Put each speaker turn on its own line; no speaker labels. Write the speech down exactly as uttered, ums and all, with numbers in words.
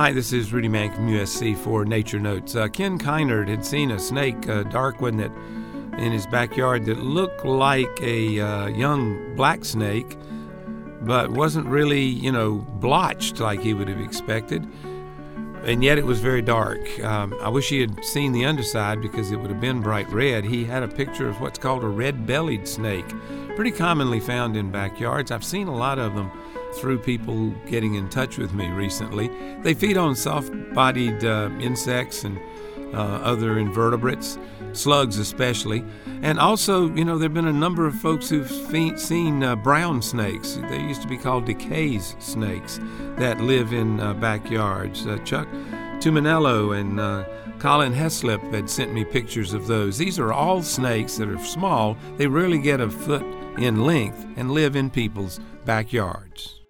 Hi, this is Rudy Mank from U S C for Nature Notes. Uh, Ken Kynard had seen a snake, a dark one, that in his backyard that looked like a uh, young black snake, but wasn't really, you know, blotched like he would have expected. And yet it was very dark. Um, I wish he had seen the underside because it would have been bright red. He had a picture of what's called a red-bellied snake, pretty commonly found in backyards. I've seen a lot of them through people getting in touch with me recently. They feed on soft-bodied uh, insects and uh, other invertebrates, slugs especially. And also, you know, there have been a number of folks who've fe- seen uh, brown snakes. They used to be called Decay's snakes that live in uh, backyards. Uh, Chuck Tuminello and uh, Colin Heslip had sent me pictures of those. These are all snakes that are small. They rarely get a foot in length and live in people's backyards.